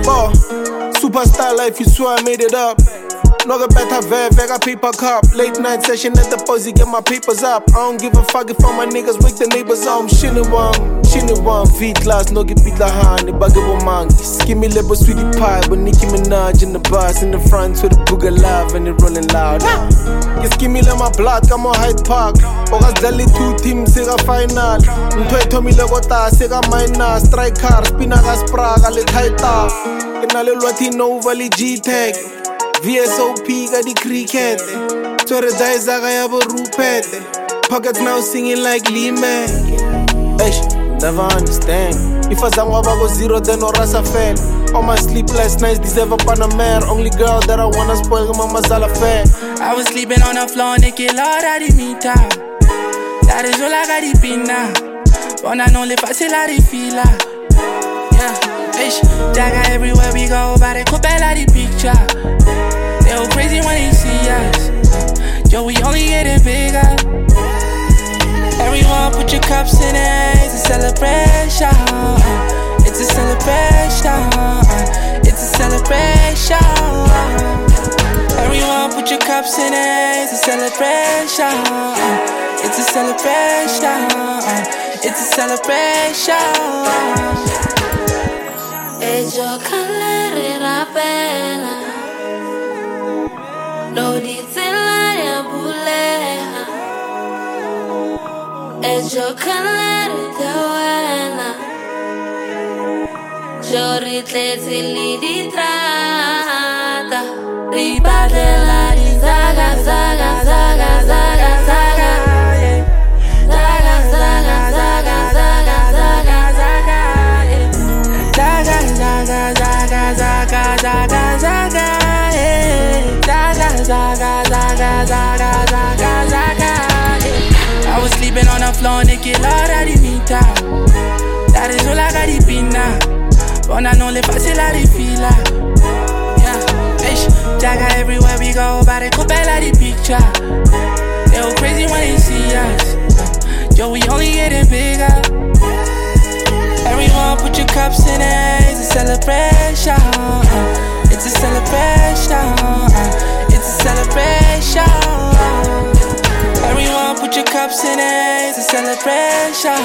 Ball, superstar life, you swear I made it up. Nog een better vibe, I got paper cup. Late night session at the posse, get my papers up. I don't give a fuck if all my niggas wake the neighbors up. Shinewang, V-class, no get beat la hand, the bugger with monkeys. Give me little sweetie pie, but Nicki Minaj in the bus, in the front with a booger live and it rolling loud. Just give me let my block, I'm on Hyde Park. Ogas Dali 2 teams, sega final. Ntwe Tommy Legota, sega minor. Strike car, Spinagas Praga, let high top. Kenale Latino Valley G-Tech. VSOP got the cricket. Tore die zaga ya bo rupete. Pockets now singing like Lee Mac. Never understand. If I zangwa go zero, then no rasa fell. All my sleepless nights deserve a Panamera. Only girl that I wanna spoil my masala fair. I was sleeping on the floor, naked, Lord, I didn't meet her. That is all I got deep in now. But I know if I say la di fila. Yeah, ish. Jaga everywhere we go, but they copela the picture. They go crazy when they see us. Yo, we only getting bigger. Everyone put your cups in it, it's a celebration. It's a celebration. It's a celebration. Everyone put your cups in it, it's a celebration. It's a celebration. It's a celebration. Ejo kalere rapela. No dizela ya buleha. Ejo kalere tawela. Jori tleti li di trata. Ribadela di zaga, zaga, zaga, zaga, zaga. Zaga, zaga, zaga, zaga, zaga, zaga. Zaga, zaga, zaga, zaga, zaga, zaga. Zaga, zaga, zaga, zaga, zaga, zaga. I was sleeping on the floor, naked, Lord, I didn't meet her. That is all I got deep in now. But I know if I say la di fila. Yeah, ish. Jaga everywhere we go, but they copela the picture. They go crazy when they see us. Yo, we only getting bigger. Everyone put your cups in it, it's a celebration. It's a celebration. It's a celebration. Everyone put your cups in it, it's a celebration.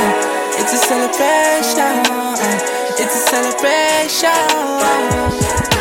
It's a celebration. It's a celebration.